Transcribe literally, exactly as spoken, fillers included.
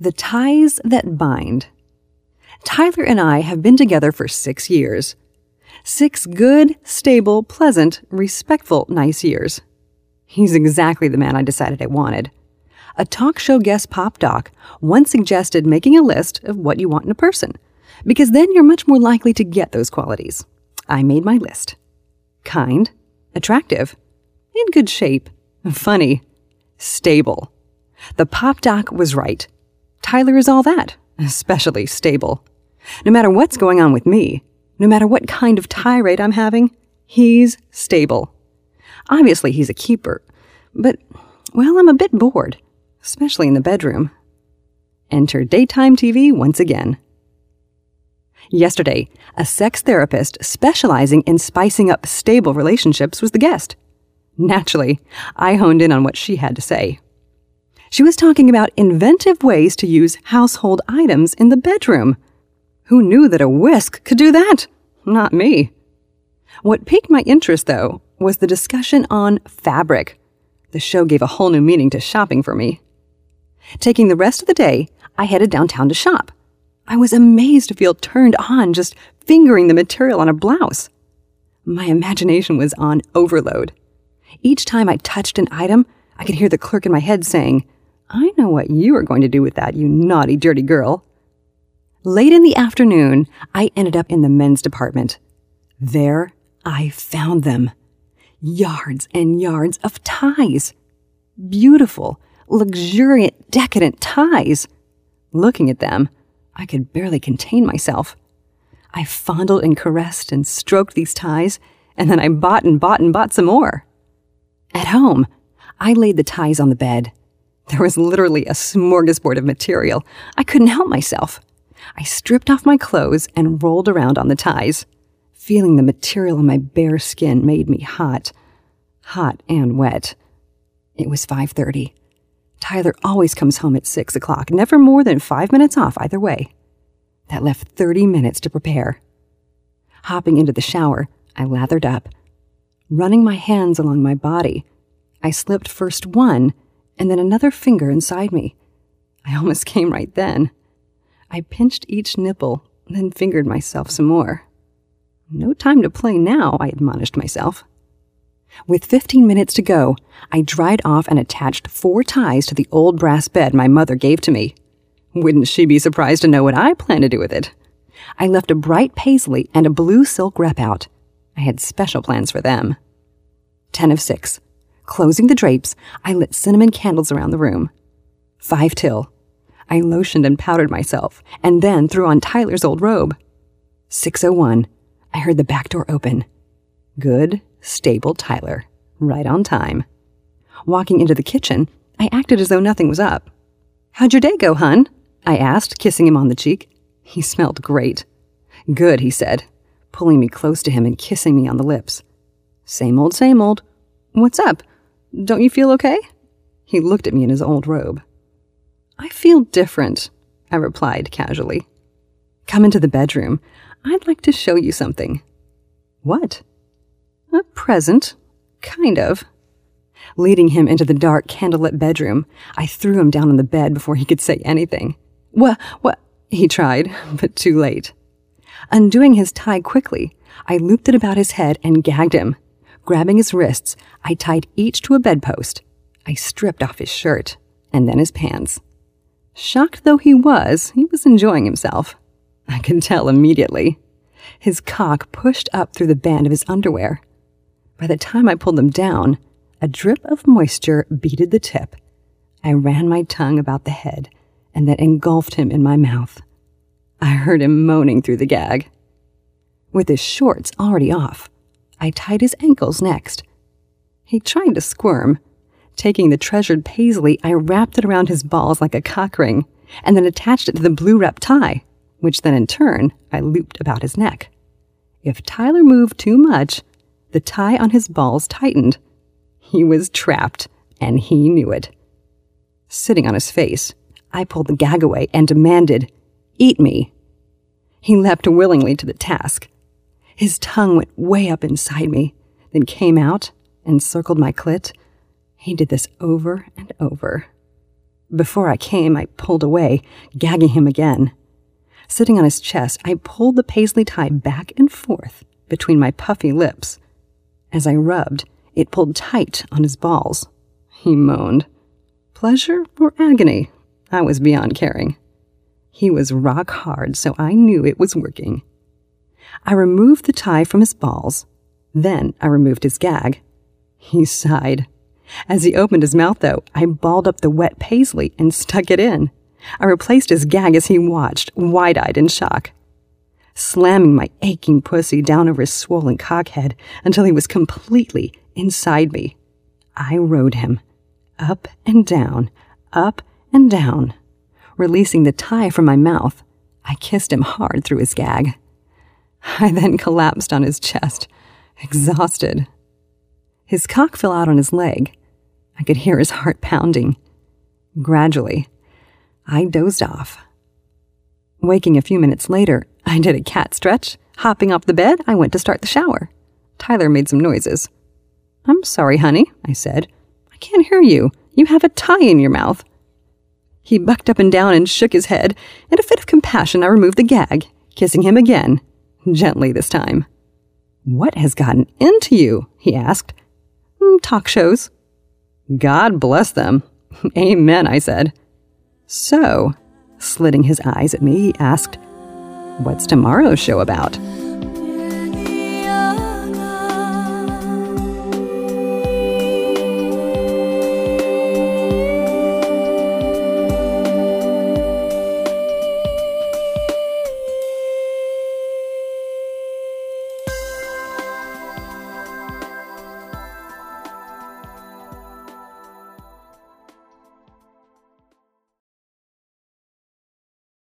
The ties that bind. Tyler and I have been together for six years. Six good, stable, pleasant, respectful, nice years. He's exactly the man I decided I wanted. A talk show guest pop doc once suggested making a list of what you want in a person, because then you're much more likely to get those qualities. I made my list. Kind, attractive, in good shape, funny, stable. The pop doc was right. Tyler is all that, especially stable. No matter what's going on with me, no matter what kind of tirade I'm having, he's stable. Obviously, he's a keeper, but, well, I'm a bit bored, especially in the bedroom. Enter daytime T V once again. Yesterday, a sex therapist specializing in spicing up stable relationships was the guest. Naturally, I honed in on what she had to say. She was talking about inventive ways to use household items in the bedroom. Who knew that a whisk could do that? Not me. What piqued my interest, though, was the discussion on fabric. The show gave a whole new meaning to shopping for me. Taking the rest of the day, I headed downtown to shop. I was amazed to feel turned on just fingering the material on a blouse. My imagination was on overload. Each time I touched an item, I could hear the clerk in my head saying, "I know what you are going to do with that, you naughty, dirty girl." Late in the afternoon, I ended up in the men's department. There, I found them. Yards and yards of ties. Beautiful, luxuriant, decadent ties. Looking at them, I could barely contain myself. I fondled and caressed and stroked these ties, and then I bought and bought and bought some more. At home, I laid the ties on the bed. There was literally a smorgasbord of material. I couldn't help myself. I stripped off my clothes and rolled around on the ties. Feeling the material on my bare skin made me hot. Hot and wet. It was five thirty. Tyler always comes home at six o'clock, never more than five minutes off either way. That left thirty minutes to prepare. Hopping into the shower, I lathered up. Running my hands along my body, I slipped first one and then another finger inside me. I almost came right then. I pinched each nipple, then fingered myself some more. No time to play now, I admonished myself. With fifteen minutes to go, I dried off and attached four ties to the old brass bed my mother gave to me. Wouldn't she be surprised to know what I plan to do with it? I left a bright paisley and a blue silk rep out. I had special plans for them. Ten of six. Closing the drapes, I lit cinnamon candles around the room. Five till. I lotioned and powdered myself, and then threw on Tyler's old robe. Six oh one. I heard the back door open. Good, stable Tyler. Right on time. Walking into the kitchen, I acted as though nothing was up. "How'd your day go, hun?" I asked, kissing him on the cheek. He smelled great. "Good," he said, pulling me close to him and kissing me on the lips. "Same old, same old. What's up? Don't you feel okay?" He looked at me in his old robe. "I feel different," I replied casually. "Come into the bedroom. I'd like to show you something." "What?" "A present. Kind of." Leading him into the dark, candlelit bedroom, I threw him down on the bed before he could say anything. What? What? He tried, but too late. Undoing his tie quickly, I looped it about his head and gagged him. Grabbing his wrists, I tied each to a bedpost. I stripped off his shirt, and then his pants. Shocked though he was, he was enjoying himself. I could tell immediately. His cock pushed up through the band of his underwear. By the time I pulled them down, a drip of moisture beaded the tip. I ran my tongue about the head and then engulfed him in my mouth. I heard him moaning through the gag. With his shorts already off, I tied his ankles next. He tried to squirm. Taking the treasured paisley, I wrapped it around his balls like a cock ring and then attached it to the blue rep tie, which then in turn I looped about his neck. If Tyler moved too much, the tie on his balls tightened. He was trapped, and he knew it. Sitting on his face, I pulled the gag away and demanded, "Eat me." He leapt willingly to the task. His tongue went way up inside me, then came out and circled my clit. He did this over and over. Before I came, I pulled away, gagging him again. Sitting on his chest, I pulled the paisley tie back and forth between my puffy lips. As I rubbed, it pulled tight on his balls. He moaned. Pleasure or agony? I was beyond caring. He was rock hard, so I knew it was working. I removed the tie from his balls. Then I removed his gag. He sighed. As he opened his mouth, though, I balled up the wet paisley and stuck it in. I replaced his gag as he watched, wide-eyed in shock. Slamming my aching pussy down over his swollen cockhead until he was completely inside me, I rode him, up and down, up and down. Releasing the tie from my mouth, I kissed him hard through his gag. I then collapsed on his chest, exhausted. His cock fell out on his leg. I could hear his heart pounding. Gradually, I dozed off. Waking a few minutes later, I did a cat stretch. Hopping off the bed, I went to start the shower. Tyler made some noises. "I'm sorry, honey," I said. "I can't hear you. You have a tie in your mouth." He bucked up and down and shook his head. In a fit of compassion, I removed the gag, kissing him again, gently this time. "What has gotten into you?" he asked. "Mm, talk shows." "God bless them." "Amen," I said. "So," slitting his eyes at me, he asked, "what's tomorrow's show about?"